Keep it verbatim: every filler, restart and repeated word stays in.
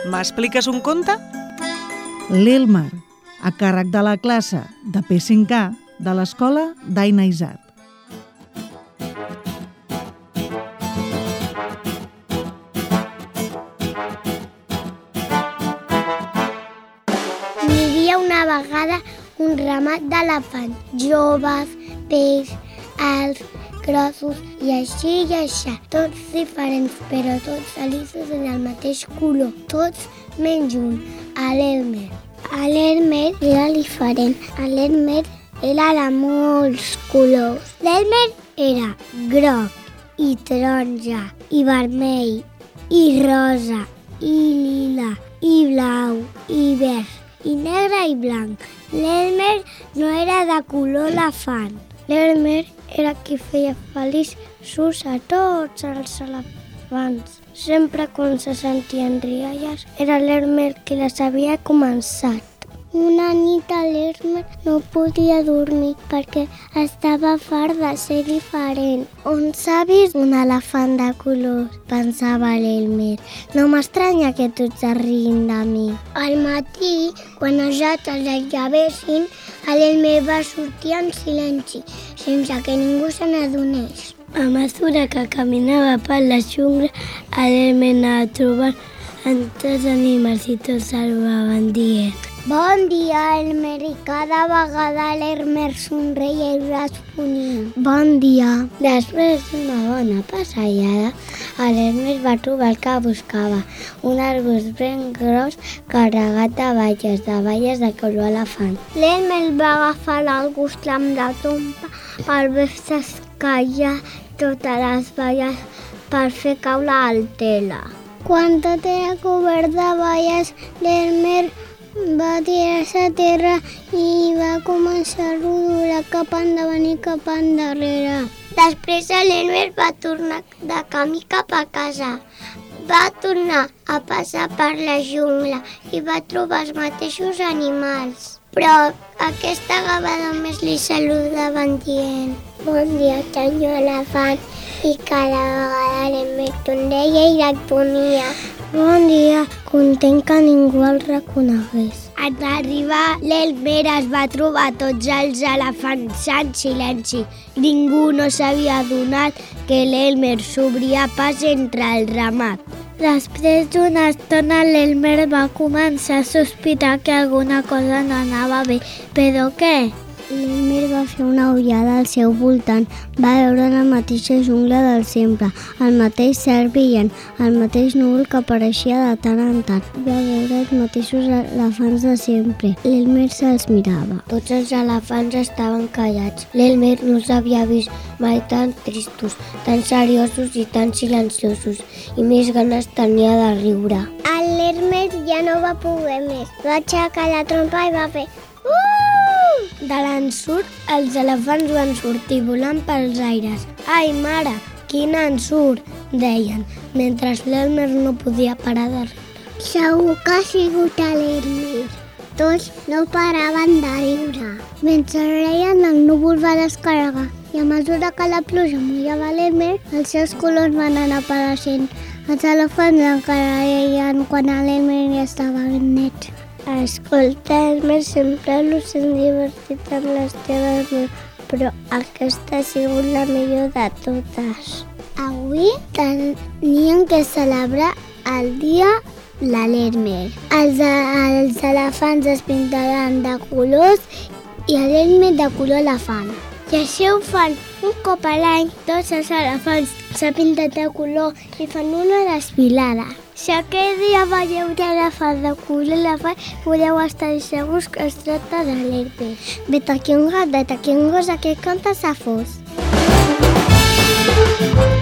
m'expliques un conte? L'Elmer, a càrrec de la classe de P cinc A de l'escola d'Aina Isart. Hi havia una vegada un ramat d'elefants, joves, peix, alts, grossos i així i així, tots diferents, però tots feliços en el mateix color, tots menys un, l'Elmer. L'Elmer era diferent, l'Elmer era de molts colors. L'Elmer era groc i taronja i vermell i rosa i lila i blau i verd i negre i blanc. L'Elmer no era de color elefant. L'Elmer era qui feia feliços a tots els elefants. Sempre quan se sentien rialles, era l'Elmer qui les havia començat. Una nit l'Elmer no podia dormir perquè estava fart de ser diferent. On s'ha vist un elefant de colors? Pensava l'Elmer. No m'estranya que tots es riguin de mi. Al matí, quan els altres es llevessin, l'Elmer va sortir en silenci, sense que ningú se n'adonés. A mesura que caminava per la jungla, l'Elmer anava trobant altres animals i tots el van dient: bon dia, Elmer, i cada vegada l'Elmer somreia i responia: bon dia. Després d'una bona passejada, l'Elmer va trobar el que buscava, un arbust ben gros carregat de baies, de baies de color elefant. L'Elmer va agafar l'arbust amb la trompa per fer escallar totes les baies per fer caure el tela. Quan tot era cobert de baies, l'Elmer va tirar-se a terra i va començar a rodolar cap endavant i cap endarrere. Després l'Elmer va tornar de camí cap a casa. Va tornar a passar per la jungla i va trobar els mateixos animals. Però aquesta vegada només li saludaven dient: bon dia, senyor elefant. I cada vegada l'Elmer somreia i responia: bon dia, content que ningú el reconegués. En arribar, l'Elmer es va trobar tots els elefants en silenci. Ningú no s'havia adonat que l'Elmer s'obria pas entre el ramat. Després d'una estona, l'Elmer va començar a sospitar que alguna cosa no anava bé. Però què? L'Elmer va fer una ullada al seu voltant. Va veure la mateixa jungla del sempre, el mateix cel brillant, el mateix núvol que apareixia de tant en tant. Va veure els mateixos elefants de sempre. L'Elmer se'ls mirava. Tots els elefants estaven callats. L'Elmer no s'havia vist mai tan tristos, tan seriosos i tan silenciosos, i més ganes tenia de riure. L'Elmer ja no va poder més. Va aixecar la trompa i va fer de l'ensurt, els elefants van sortir volant pels aires. Ai, mare, quin ensurt, deien, mentre l'Elmer no podia parar de riure. Segur que ha sigut l'Elmer. Tots no paraven de riure. Mentre reien, el núvol va descarregar i a mesura que la pluja mullava l'Elmer, els seus colors van anar apareixent. Els elefants encara reien quan l'Elmer ja estava ben net. Escolta, Elmer, sempre us hem divertit amb les teves meus, però aquesta ha sigut la millor de totes. Avui teníem que celebrar el dia de l'Elmer. Els, els elefants es pintaran de colors i l'Elmer de color elefant. I així ho fan un cop a l'any. Tots els elefants s'han pintat de color i fan una desfilada. Si aquell dia veieu un elefant de color elefant, podeu estar segurs que es tracta de l'Elmer. Vet aquí un gat, vet aquí un gos, aquest conte s'ha fos.